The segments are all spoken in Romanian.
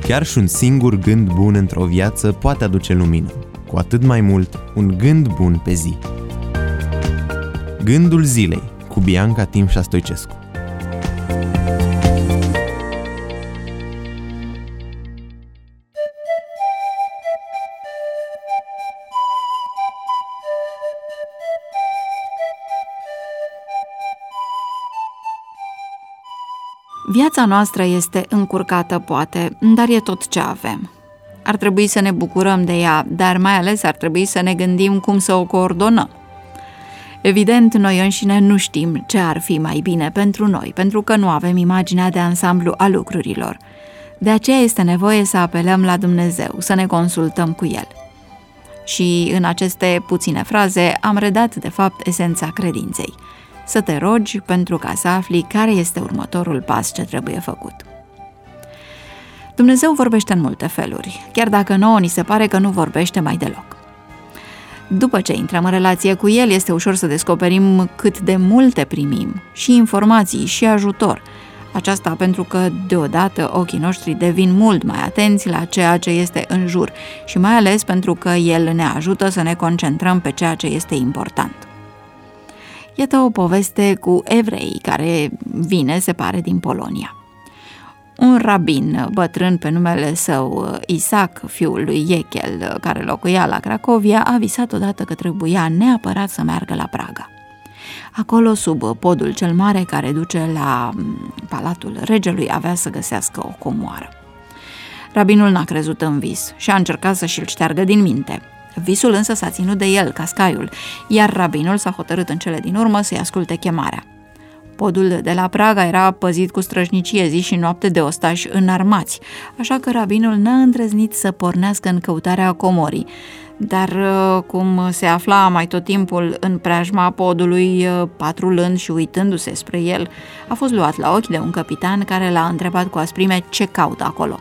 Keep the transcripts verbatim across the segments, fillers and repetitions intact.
Chiar și un singur gând bun într-o viață poate aduce lumină, cu atât mai mult un gând bun pe zi. Gândul zilei cu Bianca Timșa Stoicescu. Viața noastră este încurcată, poate, dar e tot ce avem. Ar trebui să ne bucurăm de ea, dar mai ales ar trebui să ne gândim cum să o coordonăm. Evident, noi înșine nu știm ce ar fi mai bine pentru noi, pentru că nu avem imaginea de ansamblu a lucrurilor. De aceea este nevoie să apelăm la Dumnezeu, să ne consultăm cu El. Și în aceste puține fraze am redat, de fapt, esența credinței. Să te rogi pentru ca să afli care este următorul pas ce trebuie făcut. Dumnezeu vorbește în multe feluri, chiar dacă nouă ni se pare că nu vorbește mai deloc. După ce intrăm în relație cu El, este ușor să descoperim cât de multe primim, și informații, și ajutor. Aceasta pentru că, deodată, ochii noștri devin mult mai atenți la ceea ce este în jur și mai ales pentru că El ne ajută să ne concentrăm pe ceea ce este important. Iată o poveste cu evrei care vine, se pare, din Polonia. Un rabin bătrân pe numele său Isaac, fiul lui Iechiel, care locuia la Cracovia, a visat odată că trebuia neapărat să meargă la Praga. Acolo, sub podul cel mare care duce la palatul regelui, avea să găsească o comoară. Rabinul n-a crezut în vis și a încercat să și-l șteargă din minte. Visul însă s-a ținut de el, ca scaiul, iar rabinul s-a hotărât în cele din urmă să-i asculte chemarea. Podul de la Praga era păzit cu străjnicie zi și noapte de ostași înarmați, așa că rabinul n-a îndrăznit să pornească în căutarea comorii, dar cum se afla mai tot timpul în preajma podului, patrulând și uitându-se spre el, a fost luat la ochi de un capitan care l-a întrebat cu asprime ce caută acolo.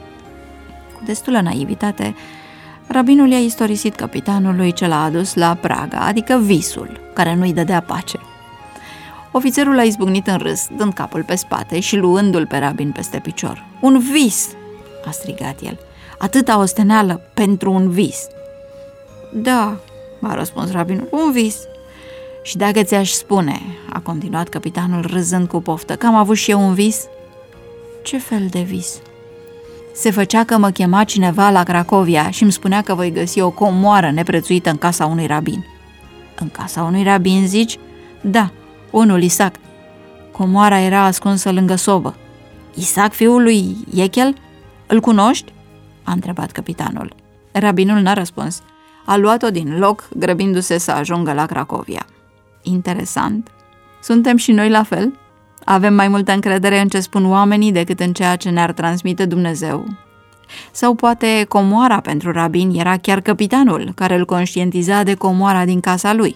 Cu destulă naivitate, rabinul i-a istorisit capitanului ce l-a adus la Praga, adică visul, care nu-i dădea pace. Ofițerul a izbucnit în râs, dând capul pe spate și luându-l pe rabin peste picior. "Un vis!" a strigat el. "Atâta osteneală pentru un vis!" "Da," a răspuns rabinul, "un vis." "Și dacă ți-aș spune," a continuat capitanul râzând cu poftă, "că am avut și eu un vis?" "Ce fel de vis?" "Se făcea că mă chema cineva la Cracovia și îmi spunea că voi găsi o comoară neprețuită în casa unui rabin." "În casa unui rabin, zici?" "Da, unul Isaac. Comoara era ascunsă lângă sobă." "Isaac, fiul lui Iechiel? Îl cunoști?" a întrebat capitanul. Rabinul n-a răspuns. A luat-o din loc, grăbindu-se să ajungă la Cracovia. Interesant. Suntem și noi la fel? Avem mai multă încredere în ce spun oamenii decât în ceea ce ne-ar transmite Dumnezeu? Sau poate comoara pentru rabin era chiar capitanul, care îl conștientiza de comoara din casa lui?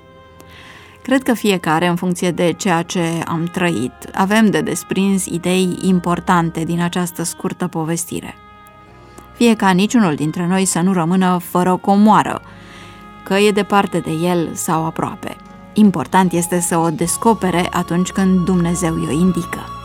Cred că fiecare, în funcție de ceea ce am trăit, avem de desprins idei importante din această scurtă povestire. Fie ca niciunul dintre noi să nu rămână fără o comoară, că e departe de el sau aproape. Important este să o descopere atunci când Dumnezeu i-o indică.